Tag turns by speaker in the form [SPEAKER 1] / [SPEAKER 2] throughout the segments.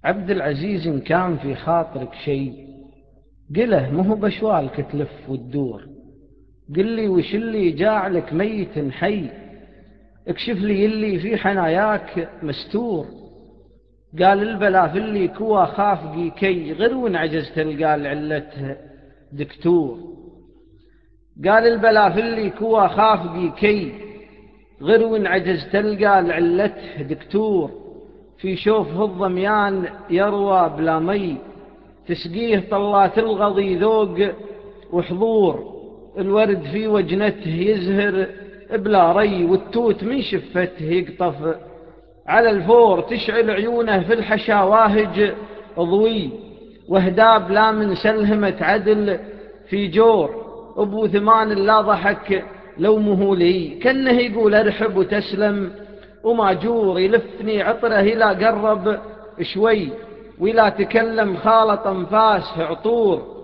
[SPEAKER 1] عبد العزيز إن كان في خاطرك شيء قله، مو بشوالك تلف وتدور. قل لي وش اللي جاعلك ميت حي، اكشف لي اللي في حناياك مستور. قال البلا في اللي كوا خافقي كي، غير وان عجزت قال علته دكتور. قال البلا في اللي كوا خافقي كي، غير وان عجزت قال علته دكتور. في شوفه الضميان يروى بلا مي، تسقيه طلات الغضي ذوق وحضور. الورد في وجنته يزهر بلا ري، والتوت من شفته يقطف على الفور. تشعل عيونه في الحشاواهج ضوي، واهداب لا من سلهمة عدل في جور. أبو ثمان لا ضحك لومه لي، كأنه يقول ارحب وتسلم وماجور. يلفني عطره إلى قرب شوي، ولا تكلم خالط أنفاس عطور.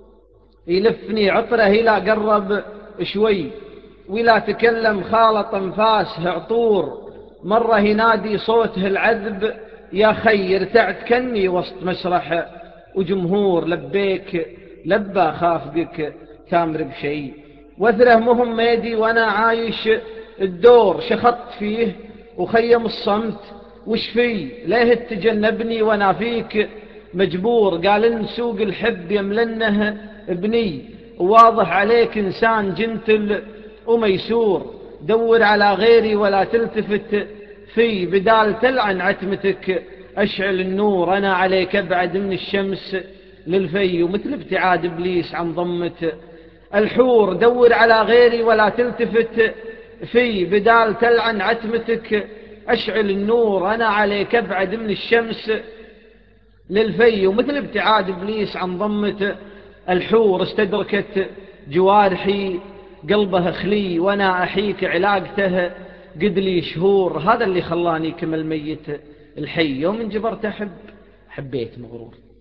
[SPEAKER 1] يلفني عطره إلى قرب شوي، ولا تكلم خالط أنفاس عطور. مرة ينادي صوته العذب يا خي، ارتعت كني وسط مسرح وجمهور. لبيك لبى خافقك تامر بشي، وثره مهم ميدي وانا عايش الدور. شخطت فيه وخيم الصمت وش فيه، ليه تجنبني وانا فيك مجبور. قال ان سوق الحب يملنه ابني، واضح عليك انسان جنتل وميسور. دور على غيري ولا تلتفت في، بدال تلعن عتمتك أشعل النور. أنا عليك أبعد من الشمس للفي، ومثل ابتعاد إبليس عن ضمة الحور. دور على غيري ولا تلتفت في، بدال تلعن عتمتك أشعل النور. أنا عليك أبعد من الشمس للفي، ومثل ابتعاد إبليس عن ضمة الحور. استدركت جوارحي قلبه خلي، وانا احيك علاقته قد لي شهور. هذا اللي خلاني كما الميت الحي، يوم انجبرت احب حبيت مغرور.